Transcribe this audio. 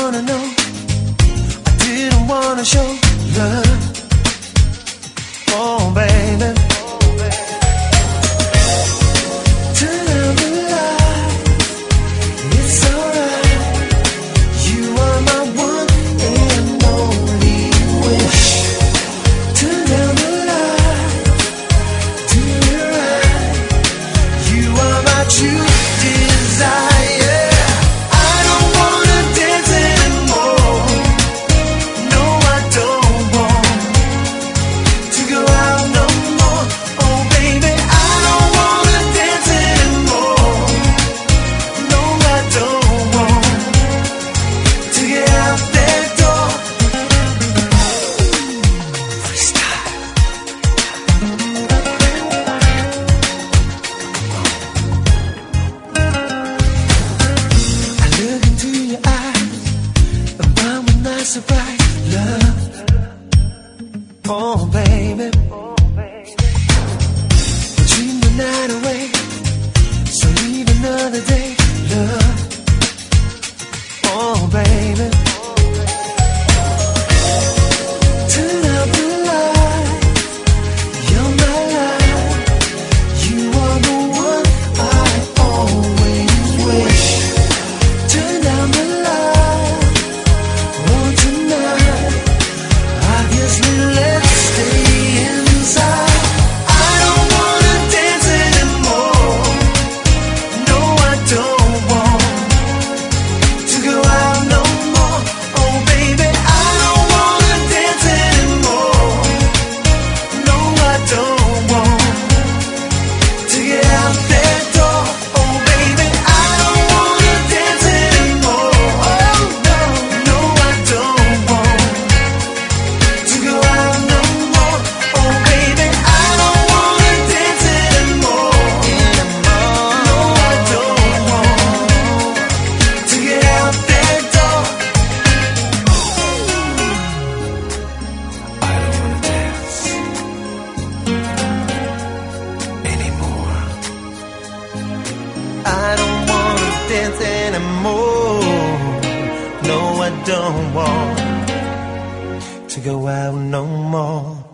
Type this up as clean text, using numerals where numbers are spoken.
wanna know, I didn't wanna show love. Oh baby, turn out the light, it's alright. You are my one and only wish. Turn down the light, do it right. You are my true desire. I don't wanna dance anymore. No, I don't want to go out no more. Oh baby, I don't wanna dance anymore. No, I don't want to get out that door. Freestyle. I look into your eyes, and mine was not so bright, love. Oh baby, dream the night away, so leave another day, love. Oh baby, turn out the light, you're my light. You are the one I always wish. Turn down the light, oh tonight, obviously let's stay inside. I don't wanna dance anymore. No, I don't want to go out no more. Oh baby, I don't wanna dance anymore. No, I don't want to get out that door. Oh baby, I don't wanna dance anymore. Oh no, no, I don't want to go out no more. Oh baby, I don't wanna dance anymore. No, I don't want to get out that door. I don't wanna dance anymore. I don't wanna dance anymore. No, I don't want to go out no more.